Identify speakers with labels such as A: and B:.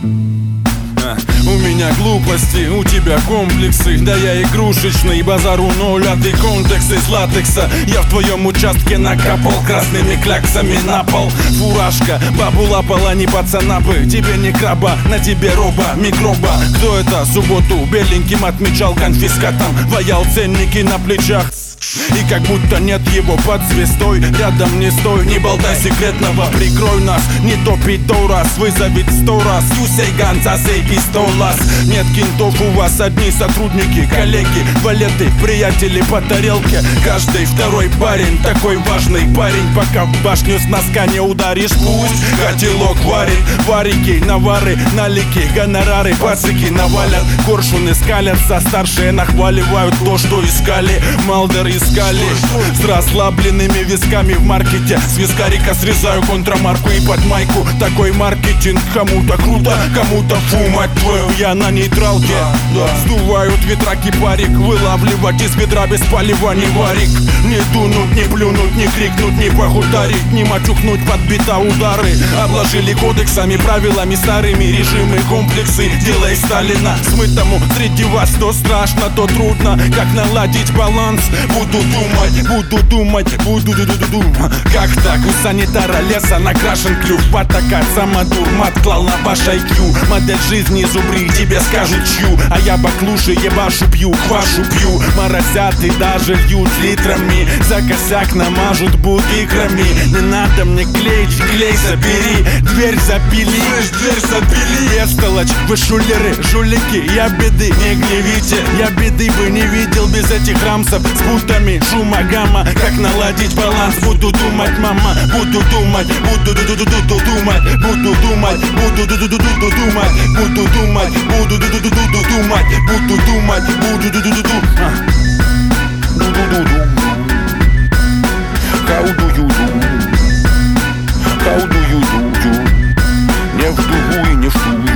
A: У меня глупости, у тебя комплексы. Да я игрушечный, базару ноль, а ты контекст из латекса. Я в твоем участке накапал красными кляксами на пол. Фуражка, бабу лапала, не пацана бы. Тебе не краба, на тебе роба, микроба. Кто это субботу беленьким отмечал конфискатом? Ваял ценники на плечах. И как будто нет его под звездой. Рядом не стой, не болтай секретного. Прикрой нас, не топить 100 раз. Вызовет 100 раз, юсей ган, засей пистолас. Нет кентов, у вас одни сотрудники, коллеги, валеты, приятели по тарелке. Каждый второй парень, такой важный парень. Пока в башню с носка не ударишь, пусть котелок варит. Варики, навары, налики, гонорары, пацики навалят. Коршуны скалятся, старшие нахваливают то, что искали. Малдер искали с расслабленными висками в маркете. С вискарика срезаю контрамарку и под майку. Такой маркетинг кому-то круто, кому-то фу, мать твою, я на нейтралке. Сдувают ветра кипарик, вылавливать из ведра без полива не варик. Не дунуть, не плюнуть, не крикнуть, не похударить, не матюкнуть под бита удары. Обложили кодексами, правилами старыми, режимы, комплексы. Делай Сталина смытому среди вас. То страшно, то трудно, как наладить баланс. Буду думать, как так у санитара леса накрашен клюв. Патака, самодур, мат клал на ваш IQ. Модель жизни зубри, тебе скажут чью. А я баклуши ебашу пью, квашу пью. Моросят и даже льют литрами. За косяк намажут бугикрами. Не надо мне клеить, клей забери. Дверь запили, бестолочь, вы шулеры, жулики. Я беды не гневите, я беды бы не видел без этих рамсов с путами, шума, гамма. Как наладить баланс, буду думать, мама. Буду думать, буду думать, буду думать, буду думать, буду думать, буду думать, буду думать, How do you do? How do you do? Не в дугу и не в ту.